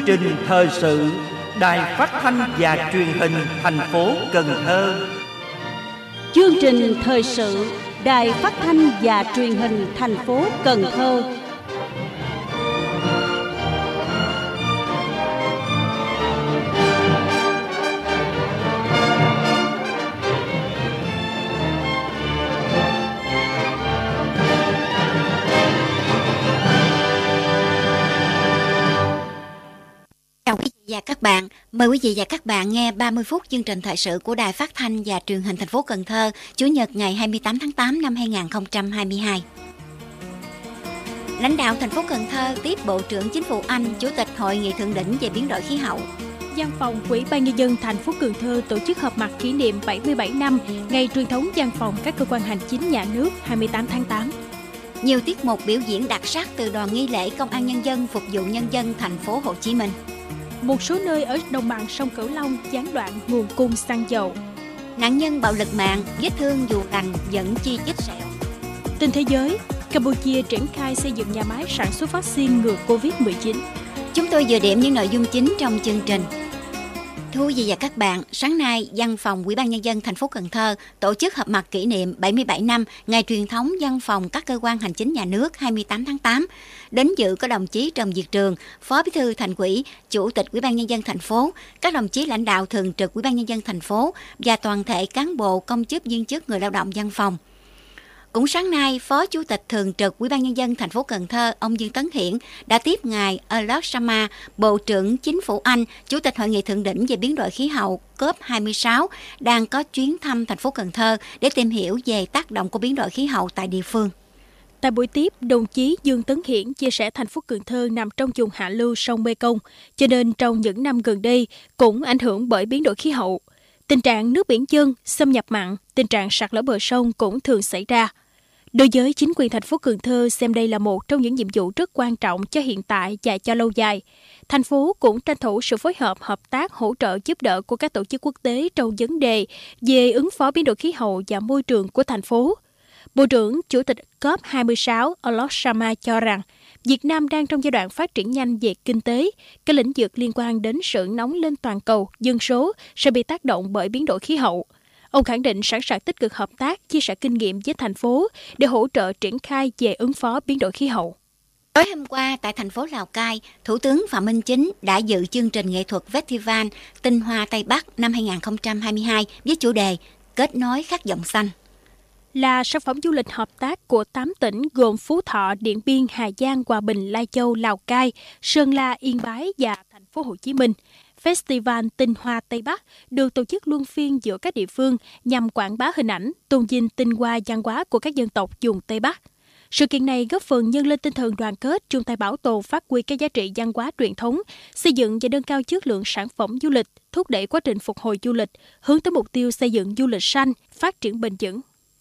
trình thời sự Đài Phát thanh và Truyền hình thành phố Cần Thơ. Chương trình thời sự Đài Phát thanh và Truyền hình thành phố Cần Thơ. Chào quý vị và các bạn. Mời quý vị và các bạn nghe 30 phút chương trình thời sự của Đài Phát thanh và Truyền hình thành phố Cần Thơ, Chủ nhật ngày 28 tháng 8 năm 2022. Lãnh đạo thành phố Cần Thơ tiếp Bộ trưởng Chính phủ Anh, Chủ tịch Hội nghị thượng đỉnh về biến đổi khí hậu. Văn phòng Ủy ban Nhân dân thành phố Cần Thơ tổ chức họp mặt kỷ niệm 77 năm ngày truyền thống văn phòng các cơ quan hành chính nhà nước 28 tháng 8. Nhiều tiết mục biểu diễn đặc sắc từ đoàn nghi lễ Công an Nhân dân phục vụ nhân dân thành phố Hồ Chí Minh. Một số nơi ở đồng bằng sông Cửu Long gián đoạn nguồn cung xăng dầu. Nạn nhân bạo lực mạng, vết thương dù lành vẫn chi chít sẹo. Tin thế giới, Campuchia triển khai xây dựng nhà máy sản xuất vaccine ngừa Covid-19. Chúng tôi vừa điểm những nội dung chính trong chương trình. Thưa quý vị và các bạn, sáng nay, Văn phòng Ủy ban Nhân dân thành phố Cần Thơ tổ chức họp mặt kỷ niệm 77 năm ngày truyền thống văn phòng các cơ quan hành chính nhà nước 28 tháng 8. Đến dự có đồng chí Trần Việt Trường, Phó Bí thư Thành ủy, Chủ tịch Ủy ban Nhân dân thành phố, các đồng chí lãnh đạo thường trực Ủy ban Nhân dân thành phố và toàn thể cán bộ, công chức, viên chức, người lao động văn phòng. Cũng sáng nay, Phó Chủ tịch Thường trực Ủy ban Nhân dân thành phố Cần Thơ, ông Dương Tấn Hiển đã tiếp ngài Alok Sharma, Bộ trưởng Chính phủ Anh, Chủ tịch Hội nghị thượng đỉnh về biến đổi khí hậu COP26, đang có chuyến thăm thành phố Cần Thơ để tìm hiểu về tác động của biến đổi khí hậu tại địa phương. Tại buổi tiếp, đồng chí Dương Tấn Hiển chia sẻ thành phố Cần Thơ nằm trong vùng hạ lưu sông Mekong, cho nên trong những năm gần đây cũng ảnh hưởng bởi biến đổi khí hậu. Tình trạng nước biển dâng, xâm nhập mặn, tình trạng sạt lở bờ sông cũng thường xảy ra. Đối với chính quyền thành phố Cần Thơ xem đây là một trong những nhiệm vụ rất quan trọng cho hiện tại và cho lâu dài. Thành phố cũng tranh thủ sự phối hợp, hợp tác, hỗ trợ giúp đỡ của các tổ chức quốc tế trong vấn đề về ứng phó biến đổi khí hậu và môi trường của thành phố. Bộ trưởng Chủ tịch COP26 Alok Sharma cho rằng Việt Nam đang trong giai đoạn phát triển nhanh về kinh tế, các lĩnh vực liên quan đến sự nóng lên toàn cầu, dân số sẽ bị tác động bởi biến đổi khí hậu. Ông khẳng định sẵn sàng tích cực hợp tác, chia sẻ kinh nghiệm với thành phố để hỗ trợ triển khai về ứng phó biến đổi khí hậu. Tối hôm qua, tại thành phố Lào Cai, Thủ tướng Phạm Minh Chính đã dự chương trình nghệ thuật Festival Tinh Hoa Tây Bắc năm 2022 với chủ đề Kết nối khát vọng xanh. Là sản phẩm du lịch hợp tác của 8 tỉnh gồm Phú Thọ, Điện Biên, Hà Giang, Hòa Bình, Lai Châu, Lào Cai, Sơn La, Yên Bái và thành phố Hồ Chí Minh. Festival Tinh Hoa Tây Bắc được tổ chức luân phiên giữa các địa phương nhằm quảng bá hình ảnh, tôn vinh tinh hoa văn hóa của các dân tộc vùng Tây Bắc. Sự kiện này góp phần nhân lên tinh thần đoàn kết, chung tay bảo tồn, phát huy các giá trị văn hóa truyền thống, xây dựng và nâng cao chất lượng sản phẩm du lịch, thúc đẩy quá trình phục hồi du lịch, hướng tới mục tiêu xây dựng du lịch xanh, phát triển bền vững.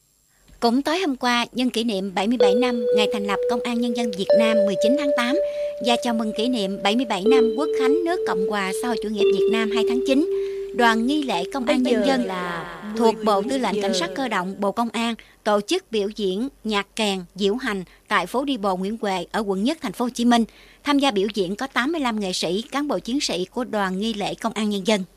Cũng tối hôm qua, nhân kỷ niệm 77 năm ngày thành lập Công an Nhân dân Việt Nam 19 tháng 8 và chào mừng kỷ niệm 77 năm Quốc khánh nước Cộng hòa xã hội chủ nghĩa Việt Nam 2 tháng 9, đoàn nghi lễ Công an Nhân dân thuộc Bộ Tư lệnh Cảnh sát Cơ động Bộ Công an tổ chức biểu diễn nhạc kèn, diễu hành tại phố đi bộ Nguyễn Huệ ở quận Nhất, thành phố Hồ Chí Minh. Tham gia biểu diễn có 85 nghệ sĩ, cán bộ chiến sĩ của đoàn nghi lễ Công an Nhân dân.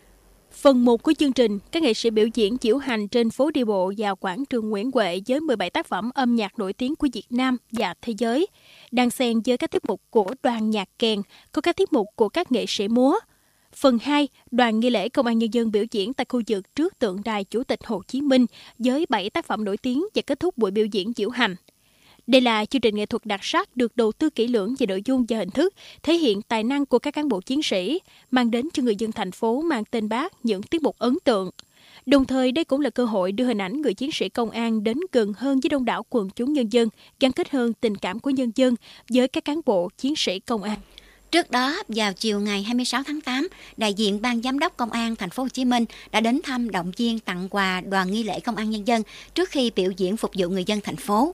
Phần 1 của chương trình, các nghệ sĩ biểu diễn diễu hành trên phố đi bộ và quảng trường Nguyễn Huệ với 17 tác phẩm âm nhạc nổi tiếng của Việt Nam và thế giới. Đang xen với các tiết mục của đoàn nhạc kèn, có các tiết mục của các nghệ sĩ múa. Phần 2, đoàn nghi lễ Công an Nhân dân biểu diễn tại khu vực trước tượng đài Chủ tịch Hồ Chí Minh với 7 tác phẩm nổi tiếng và kết thúc buổi biểu diễn diễu hành. Đây là chương trình nghệ thuật đặc sắc được đầu tư kỹ lưỡng về nội dung và hình thức, thể hiện tài năng của các cán bộ chiến sĩ, mang đến cho người dân thành phố mang tên Bác những tiết mục ấn tượng. Đồng thời, đây cũng là cơ hội đưa hình ảnh người chiến sĩ công an đến gần hơn với đông đảo quần chúng nhân dân, gắn kết hơn tình cảm của nhân dân với các cán bộ chiến sĩ công an. Trước đó, vào chiều ngày 26 tháng 8, đại diện Ban Giám đốc Công an thành phố Hồ Chí Minh đã đến thăm, động viên, tặng quà đoàn nghi lễ Công an Nhân dân trước khi biểu diễn phục vụ người dân thành phố.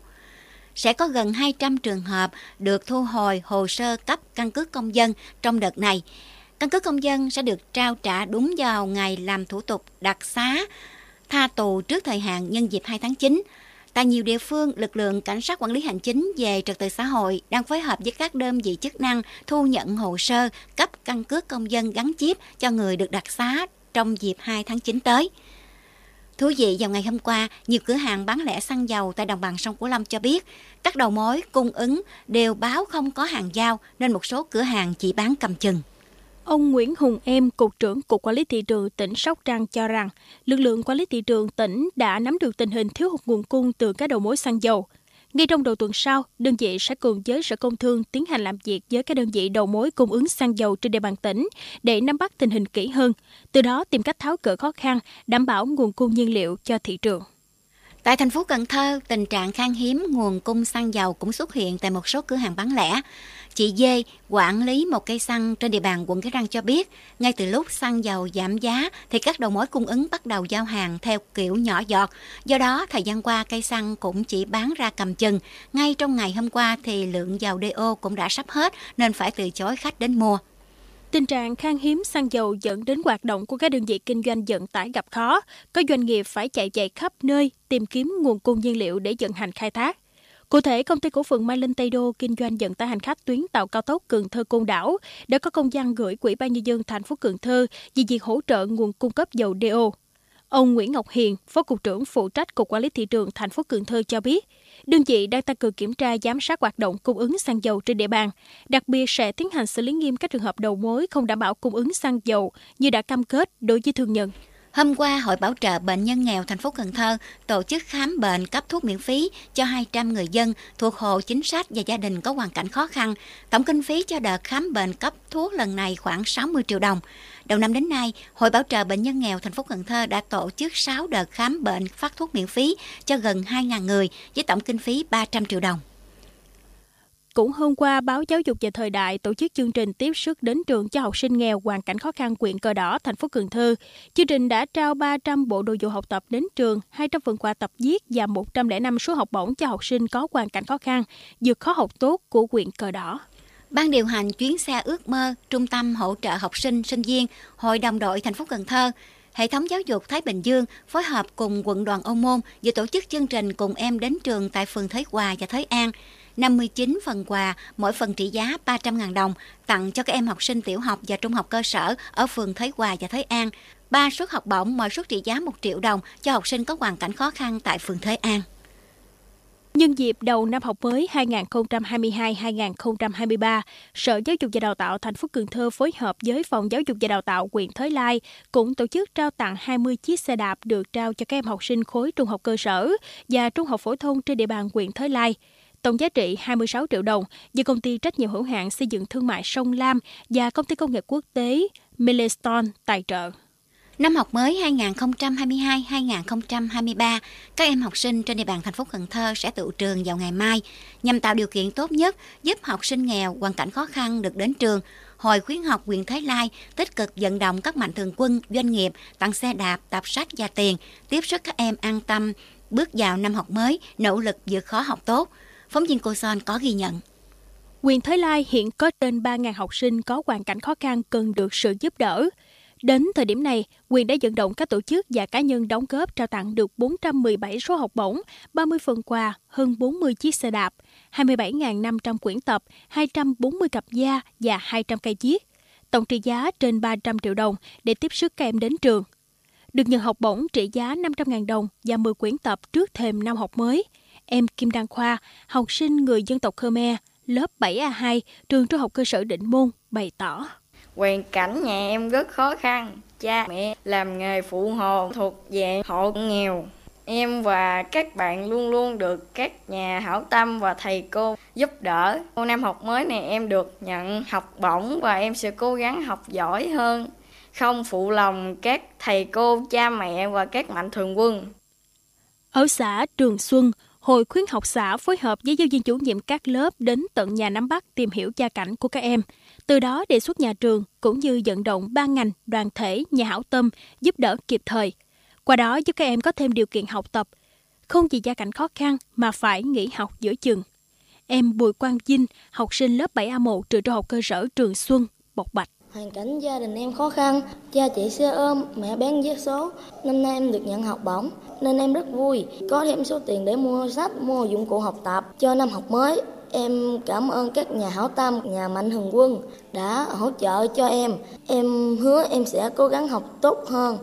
Sẽ có gần 200 trường hợp được thu hồi hồ sơ cấp căn cước công dân trong đợt này. Căn cước công dân sẽ được trao trả đúng vào ngày làm thủ tục đặc xá, tha tù trước thời hạn nhân dịp 2 tháng 9. Tại nhiều địa phương, lực lượng cảnh sát quản lý hành chính về trật tự xã hội đang phối hợp với các đơn vị chức năng thu nhận hồ sơ cấp căn cước công dân gắn chip cho người được đặc xá trong dịp 2 tháng 9 tới. Thú vị, vào ngày hôm qua, nhiều cửa hàng bán lẻ xăng dầu tại đồng bằng sông Cửu Long cho biết các đầu mối cung ứng đều báo không có hàng giao nên một số cửa hàng chỉ bán cầm chừng. Ông Nguyễn Hùng Em, Cục trưởng Cục Quản lý Thị trường tỉnh Sóc Trăng cho rằng, lực lượng quản lý thị trường tỉnh đã nắm được tình hình thiếu hụt nguồn cung từ các đầu mối xăng dầu. Ngay trong đầu tuần sau, đơn vị sẽ cùng với Sở Công Thương tiến hành làm việc với các đơn vị đầu mối cung ứng xăng dầu trên địa bàn tỉnh để nắm bắt tình hình kỹ hơn, từ đó tìm cách tháo gỡ khó khăn, đảm bảo nguồn cung nhiên liệu cho thị trường. Tại thành phố Cần Thơ, tình trạng khan hiếm nguồn cung xăng dầu cũng xuất hiện tại một số cửa hàng bán lẻ. Chị Dê, quản lý một cây xăng trên địa bàn quận Cái Răng cho biết, ngay từ lúc xăng dầu giảm giá thì các đầu mối cung ứng bắt đầu giao hàng theo kiểu nhỏ giọt. Do đó, thời gian qua cây xăng cũng chỉ bán ra cầm chừng. Ngay trong ngày hôm qua thì lượng dầu DO cũng đã sắp hết nên phải từ chối khách đến mua. Tình trạng khan hiếm xăng dầu dẫn đến hoạt động của các đơn vị kinh doanh vận tải gặp khó. Có doanh nghiệp phải chạy chạy khắp nơi tìm kiếm nguồn cung nhiên liệu để vận hành khai thác. Cụ thể, Công ty Cổ phần Mai Linh Tây Đô kinh doanh vận tải hành khách tuyến tàu cao tốc Cần Thơ - Côn Đảo đã có công văn gửi Ủy ban Nhân dân thành phố Cần Thơ về việc hỗ trợ nguồn cung cấp dầu DO. Ông Nguyễn Ngọc Hiền, Phó Cục trưởng phụ trách Cục Quản lý Thị trường thành phố Cần Thơ cho biết, đơn vị đang tăng cường kiểm tra giám sát hoạt động cung ứng xăng dầu trên địa bàn, đặc biệt sẽ tiến hành xử lý nghiêm các trường hợp đầu mối không đảm bảo cung ứng xăng dầu như đã cam kết đối với thương nhân. Hôm qua, Hội Bảo trợ Bệnh nhân nghèo thành phố Cần Thơ tổ chức khám bệnh cấp thuốc miễn phí cho 200 người dân thuộc hộ chính sách và gia đình có hoàn cảnh khó khăn. Tổng kinh phí cho đợt khám bệnh cấp thuốc lần này khoảng 60 triệu đồng. Đầu năm đến nay, Hội Bảo trợ Bệnh nhân nghèo thành phố Cần Thơ đã tổ chức 6 đợt khám bệnh phát thuốc miễn phí cho gần 2.000 người với tổng kinh phí 300 triệu đồng. Cũng hôm qua, báo Giáo dục và Thời đại tổ chức chương trình tiếp sức đến trường cho học sinh nghèo hoàn cảnh khó khăn huyện Cờ Đỏ, thành phố Cần Thơ. Chương trình đã trao 300 bộ đồ dùng học tập đến trường, 200 phần quà tập viết và 105 suất học bổng cho học sinh có hoàn cảnh khó khăn, vượt khó học tốt của huyện Cờ Đỏ. Ban điều hành chuyến xe ước mơ, Trung tâm hỗ trợ học sinh, sinh viên, Hội đồng đội thành phố Cần Thơ, Hệ thống giáo dục Thái Bình Dương phối hợp cùng quận đoàn Ô Môn vừa tổ chức chương trình Cùng em đến trường tại phường Thới Hòa và Thới An. 59 phần quà, mỗi phần trị giá 300.000 đồng, tặng cho các em học sinh tiểu học và trung học cơ sở ở phường Thới Hòa và Thới An. 3 suất học bổng, mỗi suất trị giá 1 triệu đồng cho học sinh có hoàn cảnh khó khăn tại phường Thới An. Nhân dịp đầu năm học mới 2022-2023, Sở Giáo dục và Đào tạo thành phố Cần Thơ phối hợp với Phòng Giáo dục và Đào tạo huyện Thới Lai cũng tổ chức trao tặng 20 chiếc xe đạp được trao cho các em học sinh khối trung học cơ sở và trung học phổ thông trên địa bàn huyện Thới Lai. Tổng giá trị 26 triệu đồng do Công ty Trách nhiệm hữu hạn Xây dựng Thương mại Sông Lam và Công ty Công nghệ Quốc tế Milestone tài trợ. Năm học mới 2022-2023, các em học sinh trên địa bàn thành phố Cần Thơ sẽ tụ trường vào ngày mai. Nhằm tạo điều kiện tốt nhất giúp học sinh nghèo hoàn cảnh khó khăn được đến trường, Hội Khuyến học huyện Thới Lai tích cực vận động các mạnh thường quân, doanh nghiệp tặng xe đạp, tập sách và tiền, tiếp sức các em an tâm bước vào năm học mới, nỗ lực vượt khó học tốt. Phóng viên Cô Son có ghi nhận. Huyện Thới Lai hiện có trên 3.000 học sinh có hoàn cảnh khó khăn cần được sự giúp đỡ. Đến thời điểm này, huyện đã vận động các tổ chức và cá nhân đóng góp trao tặng được 417 số học bổng, 30 phần quà, hơn 40 chiếc xe đạp, 27.500 quyển tập, 240 cặp da và 200 cây viết. Tổng trị giá trên 300 triệu đồng để tiếp sức các em đến trường. Được nhận học bổng trị giá 500.000 đồng và 10 quyển tập trước thềm năm học mới. Em Kim Đăng Khoa, học sinh người dân tộc Khmer, lớp 7A2, trường trung học cơ sở Định Môn, bày tỏ. Hoàn cảnh nhà em rất khó khăn, cha mẹ làm nghề phụ hồ thuộc dạng hộ nghèo. Em và các bạn luôn luôn được các nhà hảo tâm và thầy cô giúp đỡ. Năm học mới này em được nhận học bổng và em sẽ cố gắng học giỏi hơn, không phụ lòng các thầy cô, cha mẹ và các mạnh thường quân. Ở xã Trường Xuân, Hội Khuyến học xã phối hợp với giáo viên chủ nhiệm các lớp đến tận nhà nắm bắt tìm hiểu gia cảnh của các em. Từ đó đề xuất nhà trường cũng như vận động ban ngành, đoàn thể, nhà hảo tâm giúp đỡ kịp thời. Qua đó giúp các em có thêm điều kiện học tập, không vì gia cảnh khó khăn mà phải nghỉ học giữa chừng. Em Bùi Quang Vinh, học sinh lớp 7A1 trường trung học cơ sở Trường Xuân, bộc bạch. Hoàn cảnh gia đình em khó khăn, cha chạy xe ôm, mẹ bán vé số. Năm nay em được nhận học bổng nên em rất vui, có thêm số tiền để mua sách, mua dụng cụ học tập cho năm học mới. Em cảm ơn các nhà hảo tâm, nhà Mạnh Thường Quân đã hỗ trợ cho em. Em hứa em sẽ cố gắng học tốt hơn.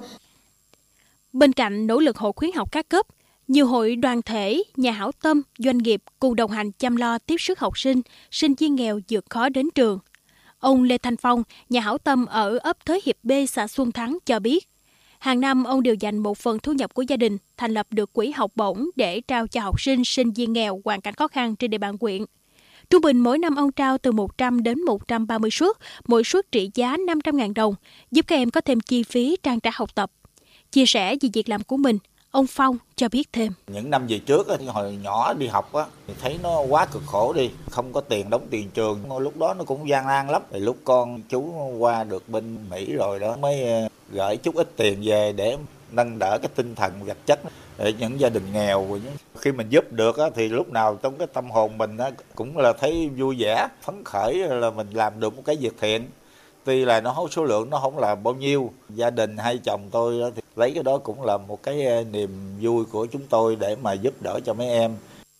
Bên cạnh nỗ lực hội khuyến học các cấp, nhiều hội đoàn thể, nhà hảo tâm, doanh nghiệp cùng đồng hành chăm lo tiếp sức học sinh, sinh viên nghèo vượt khó đến trường. Ông Lê Thanh Phong, nhà hảo tâm ở ấp Thới Hiệp B, xã Xuân Thắng cho biết, hàng năm ông đều dành một phần thu nhập của gia đình thành lập được quỹ học bổng để trao cho học sinh, sinh viên nghèo hoàn cảnh khó khăn trên địa bàn huyện. Trung bình mỗi năm ông trao từ 100 đến 130 suất, mỗi suất trị giá 500.000 đồng, giúp các em có thêm chi phí trang trải học tập. Chia sẻ về việc làm của mình, ông Phong cho biết thêm. Những năm về trước, hồi nhỏ đi học thì thấy nó quá cực khổ đi, không có tiền đóng tiền trường. Lúc đó nó cũng gian nan lắm. Lúc con chú qua được bên Mỹ rồi đó mới gửi chút ít tiền về để nâng đỡ cái tinh thần vật chất để những gia đình nghèo. Khi mình giúp được thì lúc nào trong cái tâm hồn mình cũng là thấy vui vẻ, phấn khởi là mình làm được một cái việc thiện. Tuy là nó số lượng nó không là bao nhiêu, gia đình hay chồng tôi thì lấy cái đó cũng là một cái niềm vui của chúng tôi để mà giúp đỡ cho mấy em.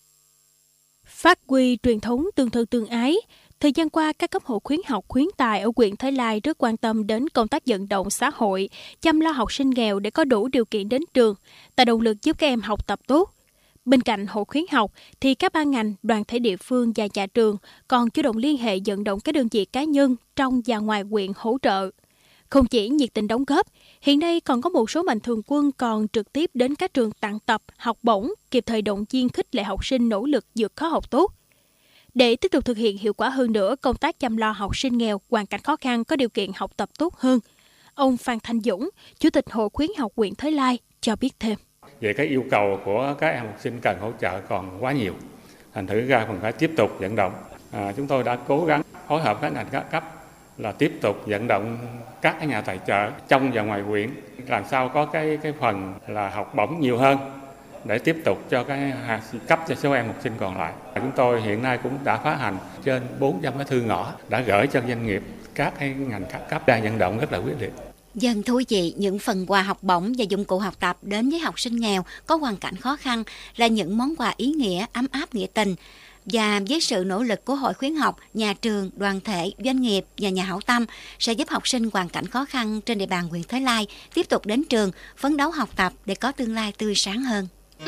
Phát huy truyền thống tương thân tương ái, thời gian qua các cấp hội khuyến học khuyến tài ở huyện Thới Lai rất quan tâm đến công tác vận động xã hội, chăm lo học sinh nghèo để có đủ điều kiện đến trường, tạo động lực giúp các em học tập tốt. Bên cạnh hội khuyến học thì các ban ngành, đoàn thể địa phương và nhà trường còn chủ động liên hệ vận động các đơn vị cá nhân trong và ngoài huyện hỗ trợ. Không chỉ nhiệt tình đóng góp, hiện nay còn có một số mạnh thường quân còn trực tiếp đến các trường tặng tập, học bổng, kịp thời động viên khích lệ học sinh nỗ lực vượt khó học tốt. Để tiếp tục thực hiện hiệu quả hơn nữa công tác chăm lo học sinh nghèo, hoàn cảnh khó khăn có điều kiện học tập tốt hơn, ông Phan Thanh Dũng, Chủ tịch Hội khuyến học huyện Thới Lai cho biết thêm. Về cái yêu cầu của các em học sinh cần hỗ trợ còn quá nhiều, thành thử ra còn phải tiếp tục vận động. Chúng tôi đã cố gắng phối hợp các ngành các cấp là tiếp tục vận động các cái nhà tài trợ trong và ngoài huyện làm sao có cái phần là học bổng nhiều hơn để tiếp tục cho cái cấp cho số em học sinh còn lại. Chúng tôi hiện nay cũng đã phát hành trên 400 cái thư ngõ đã gửi cho doanh nghiệp, các cái ngành các cấp đang vận động rất là quyết liệt. Dân thú vị, những phần quà học bổng và dụng cụ học tập đến với học sinh nghèo có hoàn cảnh khó khăn là những món quà ý nghĩa, ấm áp nghĩa tình. Và với sự nỗ lực của hội khuyến học, nhà trường, đoàn thể, doanh nghiệp và nhà hảo tâm sẽ giúp học sinh hoàn cảnh khó khăn trên địa bàn huyện Thới Lai tiếp tục đến trường, phấn đấu học tập để có tương lai tươi sáng hơn.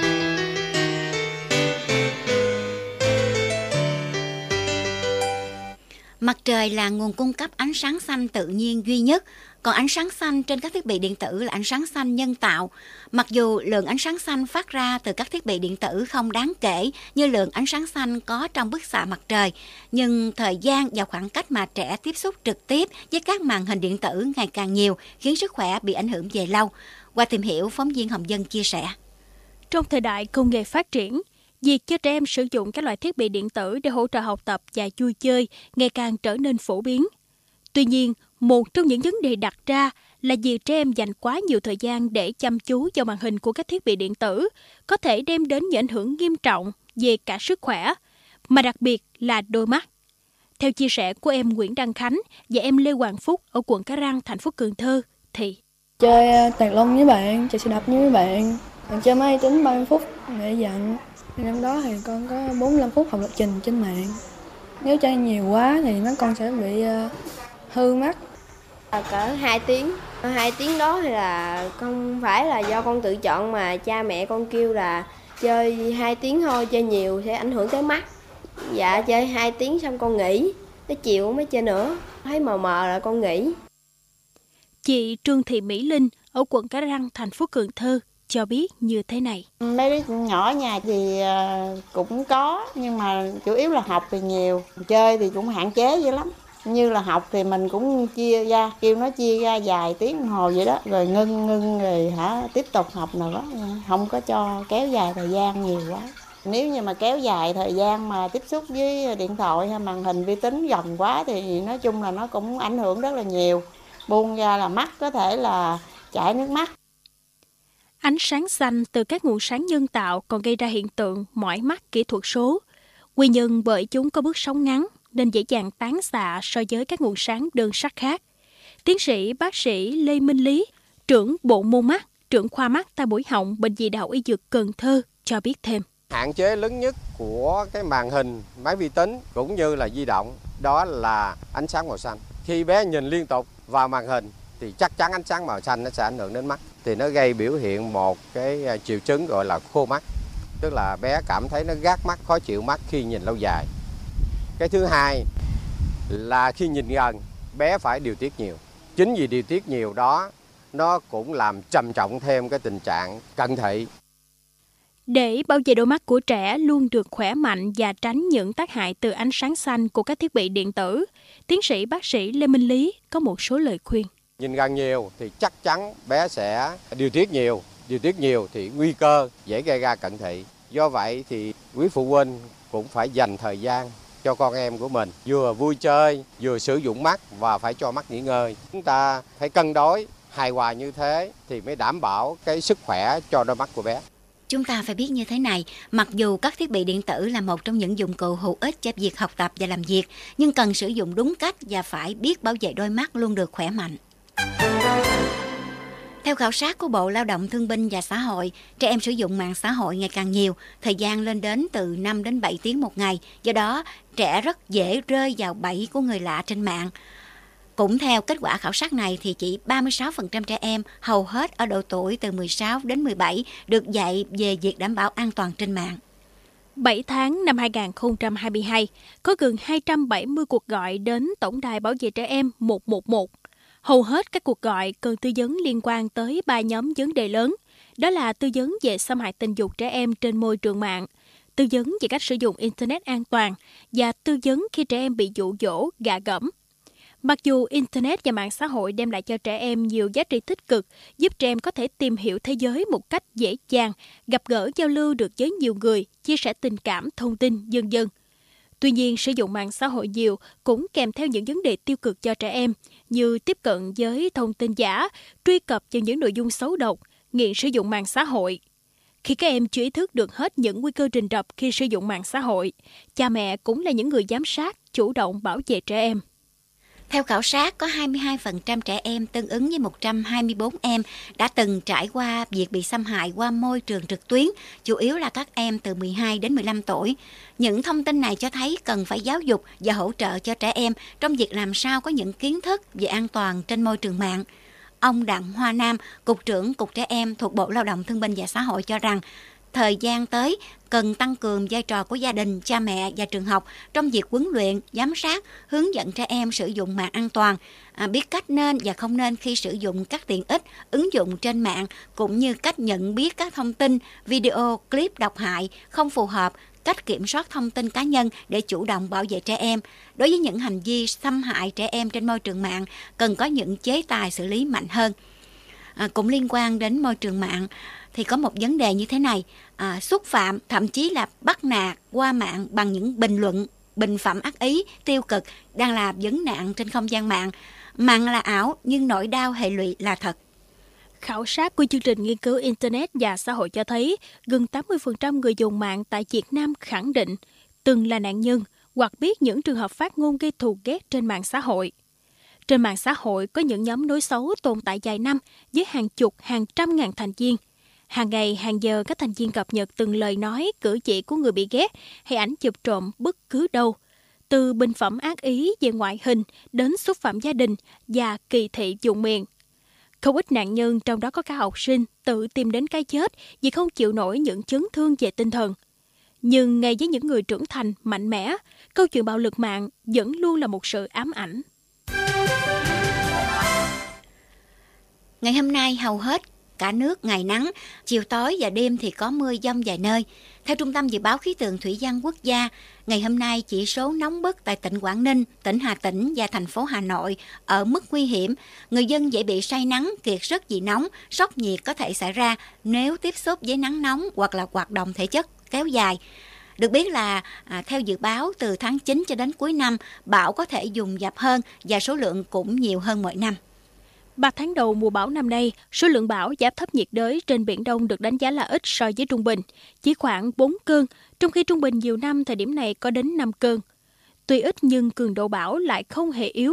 Mặt trời là nguồn cung cấp ánh sáng xanh tự nhiên duy nhất, còn ánh sáng xanh trên các thiết bị điện tử là ánh sáng xanh nhân tạo. Mặc dù lượng ánh sáng xanh phát ra từ các thiết bị điện tử không đáng kể như lượng ánh sáng xanh có trong bức xạ mặt trời, nhưng thời gian và khoảng cách mà trẻ tiếp xúc trực tiếp với các màn hình điện tử ngày càng nhiều khiến sức khỏe bị ảnh hưởng về lâu. Qua tìm hiểu, phóng viên Hồng Dân chia sẻ. Trong thời đại công nghệ phát triển, việc cho trẻ em sử dụng các loại thiết bị điện tử để hỗ trợ học tập và vui chơi ngày càng trở nên phổ biến. Tuy nhiên, một trong những vấn đề đặt ra là việc trẻ em dành quá nhiều thời gian để chăm chú vào màn hình của các thiết bị điện tử có thể đem đến những ảnh hưởng nghiêm trọng về cả sức khỏe, mà đặc biệt là đôi mắt. Theo chia sẻ của em Nguyễn Đăng Khánh và em Lê Hoàng Phúc ở quận Cái Răng, thành phố Cần Thơ thì chơi tàng lông với bạn, chơi xe đạp với bạn, chơi máy tính 30 phút để dặn. Năm đó thì con có 45 phút học lập trình trên mạng. Nếu chơi nhiều quá thì mấy con sẽ bị hư mắt. Cỡ 2 tiếng. 2 tiếng đó thì là không phải là do con tự chọn mà cha mẹ con kêu là chơi 2 tiếng thôi, chơi nhiều sẽ ảnh hưởng tới mắt. Dạ chơi 2 tiếng xong con nghỉ, tới chiều mới chơi nữa, thấy mờ mờ là con nghỉ. Chị Trương Thị Mỹ Linh ở quận Cái Răng, thành phố Cần Thơ cho biết như thế này. Mấy đứa nhỏ nhà thì cũng có, nhưng mà chủ yếu là học thì nhiều, chơi thì cũng hạn chế dữ lắm. Như là học thì mình cũng chia ra, kêu nó chia ra vài tiếng đồng hồ vậy đó, rồi ngưng rồi tiếp tục học nào đó, không có cho kéo dài thời gian nhiều quá. Nếu như mà kéo dài thời gian mà tiếp xúc với điện thoại hay màn hình vi tính gần quá thì nói chung là nó cũng ảnh hưởng rất là nhiều. Buông ra là mắt có thể là chảy nước mắt. Ánh sáng xanh từ các nguồn sáng nhân tạo còn gây ra hiện tượng mỏi mắt kỹ thuật số. Nguyên nhân bởi chúng có bước sóng ngắn nên dễ dàng tán xạ so với các nguồn sáng đơn sắc khác. Tiến sĩ bác sĩ Lê Minh Lý, trưởng bộ môn mắt, trưởng khoa mắt tai mũi họng Bệnh viện Đại học Y Dược Cần Thơ cho biết thêm. Hạn chế lớn nhất của cái màn hình máy vi tính cũng như là di động đó là ánh sáng màu xanh. Khi bé nhìn liên tục vào màn hình thì chắc chắn ánh sáng màu xanh nó sẽ ảnh hưởng đến mắt. Thì nó gây biểu hiện một cái triệu chứng gọi là khô mắt. Tức là bé cảm thấy nó gác mắt, khó chịu mắt khi nhìn lâu dài. Cái thứ hai là khi nhìn gần, bé phải điều tiết nhiều. Chính vì điều tiết nhiều đó, nó cũng làm trầm trọng thêm cái tình trạng cận thị. Để bảo vệ đôi mắt của trẻ luôn được khỏe mạnh và tránh những tác hại từ ánh sáng xanh của các thiết bị điện tử, tiến sĩ bác sĩ Lê Minh Lý có một số lời khuyên. Nhìn gần nhiều thì chắc chắn bé sẽ điều tiết nhiều. Điều tiết nhiều thì nguy cơ dễ gây ra cận thị. Do vậy thì quý phụ huynh cũng phải dành thời gian cho con em của mình, vừa vui chơi, vừa sử dụng mắt và phải cho mắt nghỉ ngơi. Chúng ta phải cân đối hài hòa như thế thì mới đảm bảo cái sức khỏe cho đôi mắt của bé. Chúng ta phải biết như thế này, mặc dù các thiết bị điện tử là một trong những dụng cụ hữu ích cho việc học tập và làm việc, nhưng cần sử dụng đúng cách và phải biết bảo vệ đôi mắt luôn được khỏe mạnh. Theo khảo sát của Bộ Lao động Thương binh và Xã hội, trẻ em sử dụng mạng xã hội ngày càng nhiều, thời gian lên đến từ 5 đến 7 tiếng một ngày. Do đó, trẻ rất dễ rơi vào bẫy của người lạ trên mạng. Cũng theo kết quả khảo sát này thì chỉ 36% trẻ em, hầu hết ở độ tuổi từ 16 đến 17, được dạy về việc đảm bảo an toàn trên mạng. 7 tháng năm 2022, có gần 270 cuộc gọi đến Tổng đài Bảo vệ trẻ em 111. Hầu hết các cuộc gọi cần tư vấn liên quan tới 3 nhóm vấn đề lớn, đó là tư vấn về xâm hại tình dục trẻ em trên môi trường mạng, tư vấn về cách sử dụng Internet an toàn và tư vấn khi trẻ em bị dụ dỗ, gạ gẫm. Mặc dù Internet và mạng xã hội đem lại cho trẻ em nhiều giá trị tích cực, giúp trẻ em có thể tìm hiểu thế giới một cách dễ dàng, gặp gỡ giao lưu được với nhiều người, chia sẻ tình cảm, thông tin, vân vân. Tuy nhiên, sử dụng mạng xã hội nhiều cũng kèm theo những vấn đề tiêu cực cho trẻ em, như tiếp cận với thông tin giả, truy cập vào những nội dung xấu độc, nghiện sử dụng mạng xã hội. Khi các em chưa ý thức được hết những nguy cơ rình rập khi sử dụng mạng xã hội, cha mẹ cũng là những người giám sát, chủ động bảo vệ trẻ em. Theo khảo sát, có 22% trẻ em tương ứng với 124 em đã từng trải qua việc bị xâm hại qua môi trường trực tuyến, chủ yếu là các em từ 12 đến 15 tuổi. Những thông tin này cho thấy cần phải giáo dục và hỗ trợ cho trẻ em trong việc làm sao có những kiến thức về an toàn trên môi trường mạng. Ông Đặng Hoa Nam, Cục trưởng Cục Trẻ Em thuộc Bộ Lao động Thương binh và Xã hội cho rằng, thời gian tới cần tăng cường vai trò của gia đình, cha mẹ và trường học trong việc huấn luyện, giám sát, hướng dẫn trẻ em sử dụng mạng an toàn, biết cách nên và không nên khi sử dụng các tiện ích, ứng dụng trên mạng, cũng như cách nhận biết các thông tin, video, clip độc hại, không phù hợp, cách kiểm soát thông tin cá nhân để chủ động bảo vệ trẻ em. Đối với những hành vi xâm hại trẻ em trên môi trường mạng, cần có những chế tài xử lý mạnh hơn. Cũng liên quan đến môi trường mạng, thì có một vấn đề như thế này, xúc phạm, thậm chí là bắt nạt qua mạng bằng những bình luận, bình phẩm ác ý, tiêu cực đang là vấn nạn trên không gian mạng. Mạng là ảo nhưng nỗi đau hệ lụy là thật. Khảo sát của chương trình nghiên cứu Internet và xã hội cho thấy gần 80% người dùng mạng tại Việt Nam khẳng định từng là nạn nhân hoặc biết những trường hợp phát ngôn gây thù ghét trên mạng xã hội. Trên mạng xã hội có những nhóm nói xấu tồn tại dài năm với hàng chục, hàng trăm ngàn thành viên. Hàng ngày, hàng giờ các thành viên cập nhật từng lời nói, cử chỉ của người bị ghét hay ảnh chụp trộm bất cứ đâu. Từ bình phẩm ác ý về ngoại hình đến xúc phạm gia đình và kỳ thị vùng miền. Không ít nạn nhân, trong đó có cả học sinh, tự tìm đến cái chết vì không chịu nổi những chấn thương về tinh thần. Nhưng ngay với những người trưởng thành, mạnh mẽ, câu chuyện bạo lực mạng vẫn luôn là một sự ám ảnh. Ngày hôm nay hầu hết cả nước ngày nắng, chiều tối và đêm thì có mưa dông vài nơi. Theo Trung tâm Dự báo Khí tượng Thủy văn Quốc gia, ngày hôm nay chỉ số nóng bức tại tỉnh Quảng Ninh, tỉnh Hà Tĩnh và thành phố Hà Nội ở mức nguy hiểm. Người dân dễ bị say nắng, kiệt sức vì nóng, sốc nhiệt có thể xảy ra nếu tiếp xúc với nắng nóng hoặc là hoạt động thể chất kéo dài. Được biết là theo dự báo từ tháng 9 cho đến cuối năm, bão có thể dồn dập hơn và số lượng cũng nhiều hơn mọi năm. 3 tháng đầu mùa bão năm nay, số lượng bão và áp thấp nhiệt đới trên Biển Đông được đánh giá là ít so với trung bình, chỉ khoảng 4 cơn, trong khi trung bình nhiều năm thời điểm này có đến 5 cơn. Tuy ít nhưng cường độ bão lại không hề yếu.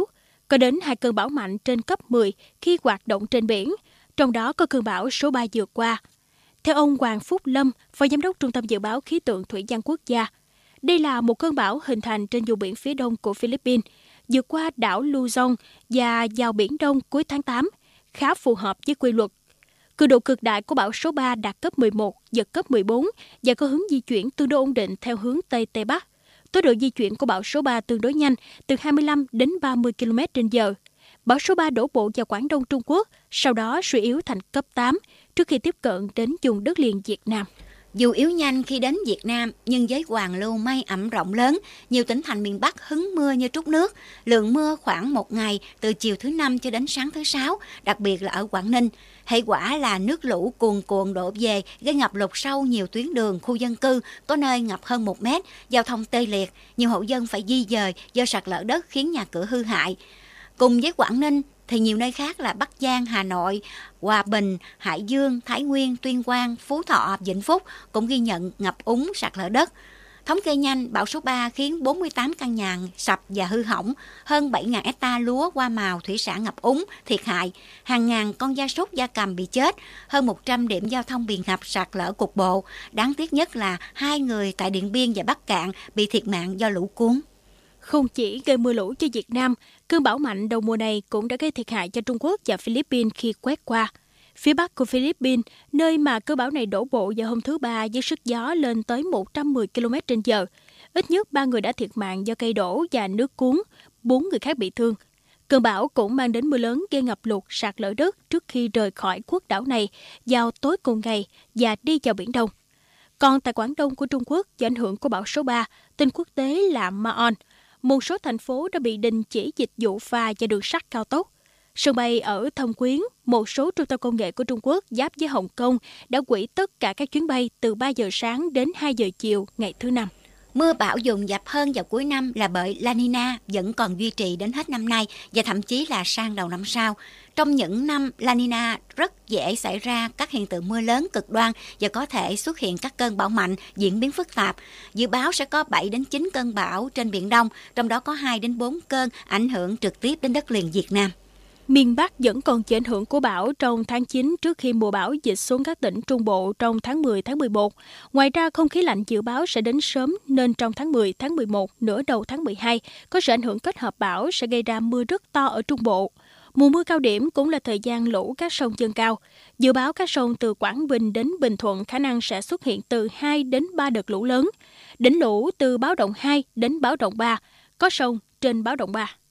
Có đến 2 cơn bão mạnh trên cấp 10 khi hoạt động trên biển, trong đó có cơn bão số 3 vừa qua. Theo ông Hoàng Phúc Lâm, Phó Giám đốc Trung tâm Dự báo Khí tượng Thủy văn Quốc gia, đây là một cơn bão hình thành trên vùng biển phía đông của Philippines, vượt qua đảo Luzon và vào Biển Đông cuối tháng 8, khá phù hợp với quy luật. Cường độ cực đại của bão số 3 đạt cấp 11, giật cấp 14 và có hướng di chuyển tương đối ổn định theo hướng Tây Tây Bắc. Tốc độ di chuyển của bão số 3 tương đối nhanh, từ 25 đến 30 km/h. Bão số 3 đổ bộ vào Quảng Đông Trung Quốc, sau đó suy yếu thành cấp 8 trước khi tiếp cận đến vùng đất liền Việt Nam. Dù yếu nhanh khi đến Việt Nam, nhưng với hoàn lưu mây ẩm rộng lớn, nhiều tỉnh thành miền Bắc hứng mưa như trút nước. Lượng mưa khoảng một ngày, từ chiều thứ Năm cho đến sáng thứ Sáu, đặc biệt là ở Quảng Ninh. Hệ quả là nước lũ cuồn cuộn đổ về, gây ngập lụt sâu nhiều tuyến đường, khu dân cư, có nơi ngập hơn 1 mét, giao thông tê liệt. Nhiều hộ dân phải di dời do sạt lở đất khiến nhà cửa hư hại. Cùng với Quảng Ninh, thì nhiều nơi khác là Bắc Giang, Hà Nội, Hòa Bình, Hải Dương, Thái Nguyên, Tuyên Quang, Phú Thọ, Vĩnh Phúc cũng ghi nhận ngập úng, sạt lở đất. Thống kê nhanh, bão số 3 khiến 48 căn nhà sập và hư hỏng, hơn 7.000 hectare lúa, hoa màu, thủy sản ngập úng, thiệt hại, hàng ngàn con gia súc, gia cầm bị chết, hơn 100 điểm giao thông bị ngập, sạt lở cục bộ. Đáng tiếc nhất là 2 người tại Điện Biên và Bắc Kạn bị thiệt mạng do lũ cuốn. Không chỉ gây mưa lũ cho Việt Nam, cơn bão mạnh đầu mùa này cũng đã gây thiệt hại cho Trung Quốc và Philippines khi quét qua. Phía bắc của Philippines, nơi mà cơn bão này đổ bộ vào hôm thứ Ba với sức gió lên tới 110 km/h. Ít nhất 3 người đã thiệt mạng do cây đổ và nước cuốn, 4 người khác bị thương. Cơn bão cũng mang đến mưa lớn gây ngập lụt, sạt lở đất trước khi rời khỏi quốc đảo này vào tối cùng ngày và đi vào Biển Đông. Còn tại Quảng Đông của Trung Quốc, do ảnh hưởng của bão số 3, tên quốc tế là Ma-on, một số thành phố đã bị đình chỉ dịch vụ phà và đường sắt cao tốc. Sân bay ở Thâm Quyến, một số trung tâm công nghệ của Trung Quốc giáp với Hồng Kông đã hủy tất cả các chuyến bay từ 3 giờ sáng đến 2 giờ chiều ngày thứ Năm. Mưa bão dồn dập hơn vào cuối năm là bởi La Nina vẫn còn duy trì đến hết năm nay và thậm chí là sang đầu năm sau. Trong những năm La Nina rất dễ xảy ra các hiện tượng mưa lớn cực đoan và có thể xuất hiện các cơn bão mạnh diễn biến phức tạp. Dự báo sẽ có 7 đến 9 cơn bão trên Biển Đông, trong đó có 2 đến 4 cơn ảnh hưởng trực tiếp đến đất liền Việt Nam. Miền Bắc vẫn còn chịu ảnh hưởng của bão trong tháng 9 trước khi mùa bão dịch xuống các tỉnh Trung Bộ trong tháng 10, tháng 11. Ngoài ra, không khí lạnh dự báo sẽ đến sớm nên trong tháng 10, tháng 11, nửa đầu tháng 12, có sự ảnh hưởng kết hợp bão sẽ gây ra mưa rất to ở Trung Bộ. Mùa mưa cao điểm cũng là thời gian lũ các sông dâng cao. Dự báo các sông từ Quảng Bình đến Bình Thuận khả năng sẽ xuất hiện từ 2 đến 3 đợt lũ lớn. Đỉnh lũ từ báo động 2 đến báo động 3, có sông trên báo động 3.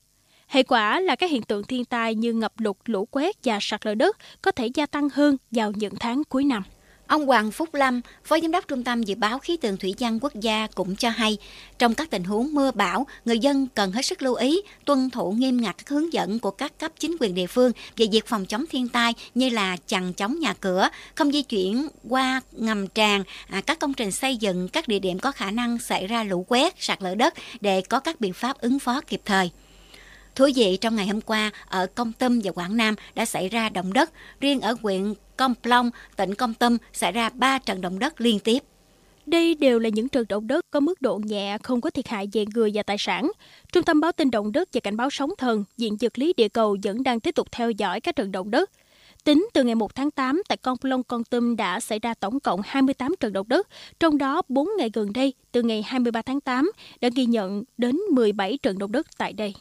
Hệ quả là các hiện tượng thiên tai như ngập lụt, lũ quét và sạt lở đất có thể gia tăng hơn vào những tháng cuối năm. Ông Hoàng Phúc Lâm, Phó Giám đốc Trung tâm Dự báo Khí tượng Thủy văn Quốc gia cũng cho hay, trong các tình huống mưa bão, người dân cần hết sức lưu ý, tuân thủ nghiêm ngặt các hướng dẫn của các cấp chính quyền địa phương về việc phòng chống thiên tai như là chằng chống nhà cửa, không di chuyển qua ngầm tràn, các công trình xây dựng, các địa điểm có khả năng xảy ra lũ quét, sạt lở đất để có các biện pháp ứng phó kịp thời. Thú vị, trong ngày hôm qua, ở Kon Tum và Quảng Nam đã xảy ra động đất. Riêng ở huyện Con Plong, tỉnh Kon Tum xảy ra 3 trận động đất liên tiếp. Đây đều là những trận động đất có mức độ nhẹ, không có thiệt hại về người và tài sản. Trung tâm báo tin động đất và cảnh báo sóng thần, Viện Vật lý Địa cầu vẫn đang tiếp tục theo dõi các trận động đất. Tính từ ngày 1 tháng 8, tại Con Plong, Kon Tum đã xảy ra tổng cộng 28 trận động đất, trong đó 4 ngày gần đây, từ ngày 23 tháng 8, đã ghi nhận đến 17 trận động đất tại đây.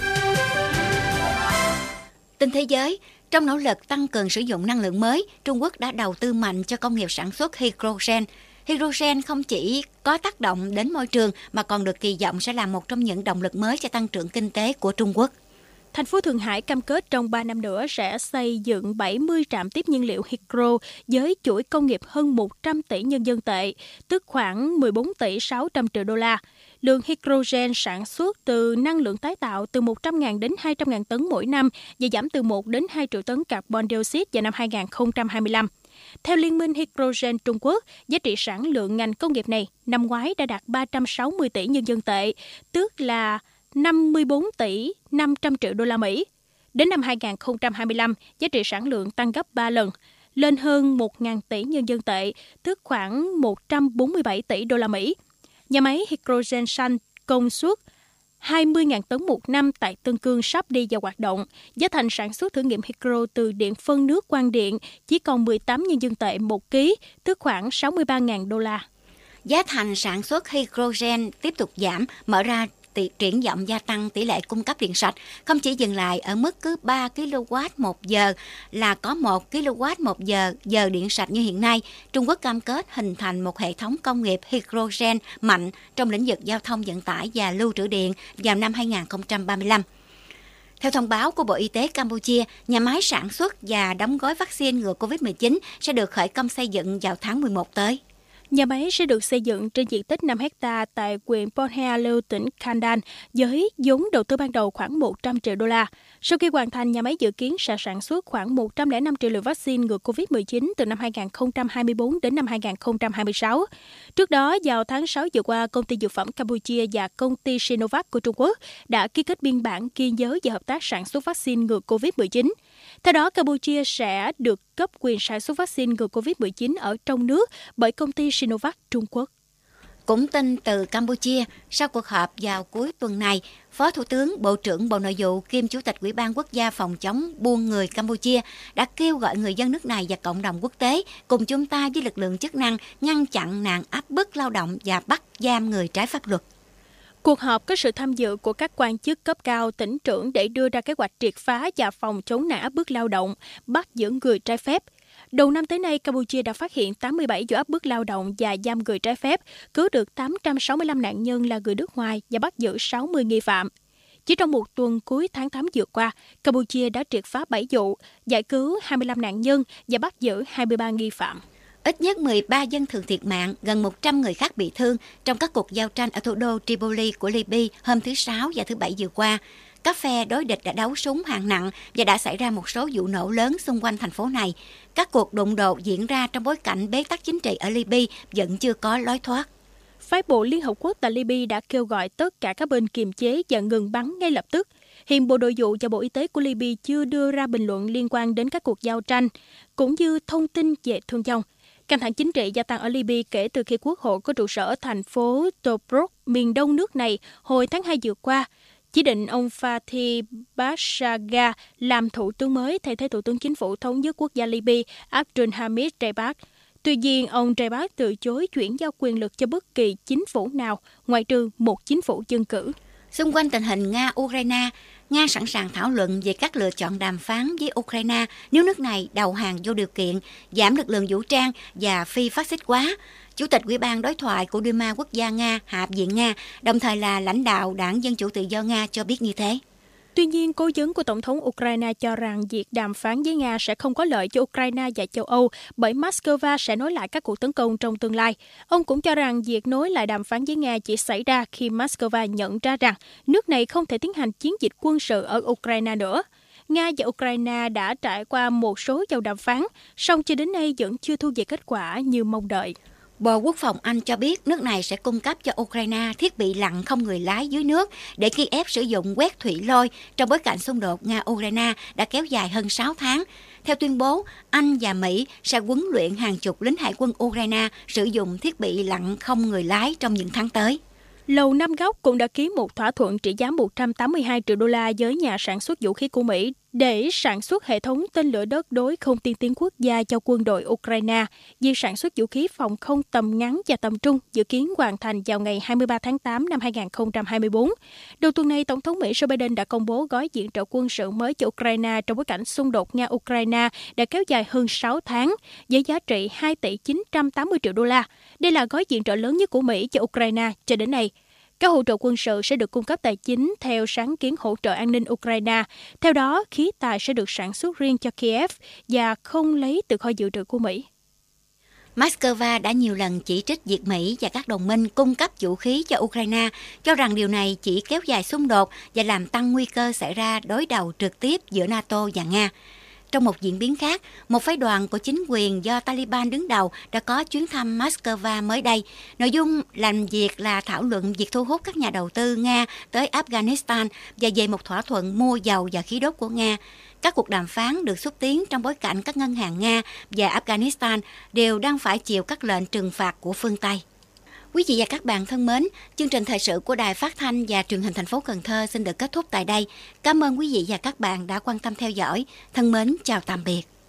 Tin thế giới, trong nỗ lực tăng cường sử dụng năng lượng mới, Trung Quốc đã đầu tư mạnh cho công nghiệp sản xuất hydrogen. Hydrogen không chỉ có tác động đến môi trường mà còn được kỳ vọng sẽ là một trong những động lực mới cho tăng trưởng kinh tế của Trung Quốc. Thành phố Thượng Hải cam kết trong 3 năm nữa sẽ xây dựng 70 trạm tiếp nhiên liệu hydro với chuỗi công nghiệp hơn 100 tỷ nhân dân tệ, tức khoảng 14 tỷ 600 triệu đô la. Lượng hydrogen sản xuất từ năng lượng tái tạo từ 100.000 đến 200.000 tấn mỗi năm và giảm từ 1 đến 2 triệu tấn carbon dioxide vào năm 2025. Theo Liên minh Hydrogen Trung Quốc, giá trị sản lượng ngành công nghiệp này năm ngoái đã đạt 360 tỷ nhân dân tệ, tức là 54 tỷ 500 triệu đô la Mỹ. Đến năm 2025, giá trị sản lượng tăng gấp 3 lần, lên hơn 1.000 tỷ nhân dân tệ, tức khoảng 147 tỷ đô la Mỹ. Nhà máy hydrogen xanh công suất 20.000 tấn một năm tại Tân Cương sắp đi vào hoạt động. Giá thành sản xuất thử nghiệm hydro từ điện phân nước quang điện chỉ còn 18 nhân dân tệ một ký, tức khoảng 63.000 đô la. Giá thành sản xuất hydrogen tiếp tục giảm, mở ra triển vọng gia tăng tỷ lệ cung cấp điện sạch, không chỉ dừng lại ở mức cứ 3 kW một giờ là có 1 kW một giờ điện sạch như hiện nay. Trung Quốc cam kết hình thành một hệ thống công nghiệp hydrogen mạnh trong lĩnh vực giao thông vận tải và lưu trữ điện vào năm 2035. Theo thông báo của Bộ Y tế Campuchia, nhà máy sản xuất và đóng gói vaccine ngừa COVID-19 sẽ được khởi công xây dựng vào tháng 11 tới. Nhà máy sẽ được xây dựng trên diện tích 5 hectare tại huyện Pohea Leu, tỉnh Kandan, với vốn đầu tư ban đầu khoảng 100 triệu đô la. Sau khi hoàn thành, nhà máy dự kiến sẽ sản xuất khoảng 105 triệu liều vaccine ngừa COVID-19 từ năm 2024 đến năm 2026. Trước đó, vào tháng 6 vừa qua, công ty dược phẩm Campuchia và công ty Sinovac của Trung Quốc đã ký kết biên bản ghi nhớ về hợp tác sản xuất vaccine ngừa COVID-19. Theo đó, Campuchia sẽ được cấp quyền sản xuất vaccine ngừa COVID-19 ở trong nước bởi công ty Sinovac Trung Quốc. Cũng tin từ Campuchia, sau cuộc họp vào cuối tuần này, Phó Thủ tướng, Bộ trưởng Bộ Nội vụ kiêm Chủ tịch Ủy ban Quốc gia phòng chống buôn người Campuchia đã kêu gọi người dân nước này và cộng đồng quốc tế cùng chung tay với lực lượng chức năng ngăn chặn nạn áp bức lao động và bắt giam người trái pháp luật. Cuộc họp có sự tham dự của các quan chức cấp cao tỉnh trưởng để đưa ra kế hoạch triệt phá và phòng chống nạn áp bức lao động, bắt giữ người trái phép. Đầu năm tới nay, Campuchia đã phát hiện 87 vụ áp bức lao động và giam người trái phép, cứu được 865 nạn nhân là người nước ngoài và bắt giữ 60 nghi phạm. Chỉ trong một tuần cuối tháng 8 vừa qua, Campuchia đã triệt phá 7 vụ, giải cứu 25 nạn nhân và bắt giữ 23 nghi phạm. Ít nhất 13 dân thường thiệt mạng, gần 100 người khác bị thương trong các cuộc giao tranh ở thủ đô Tripoli của Libya hôm thứ Sáu và thứ Bảy vừa qua. Các phe đối địch đã đấu súng hạng nặng và đã xảy ra một số vụ nổ lớn xung quanh thành phố này. Các cuộc đụng độ diễn ra trong bối cảnh bế tắc chính trị ở Libya vẫn chưa có lối thoát. Phái bộ Liên Hợp Quốc tại Libya đã kêu gọi tất cả các bên kiềm chế và ngừng bắn ngay lập tức. Hiện Bộ Nội vụ và Bộ Y tế của Libya chưa đưa ra bình luận liên quan đến các cuộc giao tranh, cũng như thông tin về thương vong. Căng thẳng chính trị gia tăng ở Libya kể từ khi Quốc hội có trụ sở ở thành phố Tobruk, miền đông nước này, hồi tháng 2 vừa qua, chỉ định ông Fathi Bashagha làm thủ tướng mới thay thế Thủ tướng Chính phủ Thống nhất Quốc gia Libya Abdulhamid Dbeibah. Tuy nhiên, ông Dbeibah từ chối chuyển giao quyền lực cho bất kỳ chính phủ nào, ngoại trừ một chính phủ dân cử. Xung quanh tình hình Nga-Ukraine, Nga sẵn sàng thảo luận về các lựa chọn đàm phán với Ukraine nếu nước này đầu hàng vô điều kiện, giảm lực lượng vũ trang và phi phát xít hóa. Chủ tịch Ủy ban đối thoại của Duma Quốc gia Nga, Hạ viện Nga, đồng thời là lãnh đạo Đảng Dân chủ Tự do Nga cho biết như thế. Tuy nhiên, cố vấn của Tổng thống Ukraine cho rằng việc đàm phán với Nga sẽ không có lợi cho Ukraine và châu Âu bởi Moscow sẽ nối lại các cuộc tấn công trong tương lai. Ông cũng cho rằng việc nối lại đàm phán với Nga chỉ xảy ra khi Moscow nhận ra rằng nước này không thể tiến hành chiến dịch quân sự ở Ukraine nữa. Nga và Ukraine đã trải qua một số vòng đàm phán, song cho đến nay vẫn chưa thu về kết quả như mong đợi. Bộ Quốc phòng Anh cho biết nước này sẽ cung cấp cho Ukraine thiết bị lặn không người lái dưới nước để Kiev sử dụng quét thủy lôi trong bối cảnh xung đột Nga-Ukraine đã kéo dài hơn 6 tháng. Theo tuyên bố, Anh và Mỹ sẽ huấn luyện hàng chục lính hải quân Ukraine sử dụng thiết bị lặn không người lái trong những tháng tới. Lầu Năm Góc cũng đã ký một thỏa thuận trị giá 182 triệu đô la với nhà sản xuất vũ khí của Mỹ để sản xuất hệ thống tên lửa đất đối không tiên tiến quốc gia cho quân đội Ukraine. Việc sản xuất vũ khí phòng không tầm ngắn và tầm trung dự kiến hoàn thành vào ngày 23 tháng 8 năm 2024. Đầu tuần này, Tổng thống Mỹ Joe Biden đã công bố gói viện trợ quân sự mới cho Ukraine trong bối cảnh xung đột Nga-Ukraine đã kéo dài hơn 6 tháng, với giá trị 2 tỷ 980 triệu đô la. Đây là gói viện trợ lớn nhất của Mỹ cho Ukraine cho đến nay. Các hỗ trợ quân sự sẽ được cung cấp tài chính theo sáng kiến hỗ trợ an ninh Ukraine. Theo đó, khí tài sẽ được sản xuất riêng cho Kiev và không lấy từ kho dự trữ của Mỹ. Moscow đã nhiều lần chỉ trích việc Mỹ và các đồng minh cung cấp vũ khí cho Ukraine, cho rằng điều này chỉ kéo dài xung đột và làm tăng nguy cơ xảy ra đối đầu trực tiếp giữa NATO và Nga. Trong một diễn biến khác, một phái đoàn của chính quyền do Taliban đứng đầu đã có chuyến thăm Moscow mới đây. Nội dung làm việc là thảo luận việc thu hút các nhà đầu tư Nga tới Afghanistan và về một thỏa thuận mua dầu và khí đốt của Nga. Các cuộc đàm phán được xúc tiến trong bối cảnh các ngân hàng Nga và Afghanistan đều đang phải chịu các lệnh trừng phạt của phương Tây. Quý vị và các bạn thân mến, chương trình thời sự của Đài Phát thanh và Truyền hình thành phố Cần Thơ xin được kết thúc tại đây. Cảm ơn quý vị và các bạn đã quan tâm theo dõi. Thân mến, chào tạm biệt.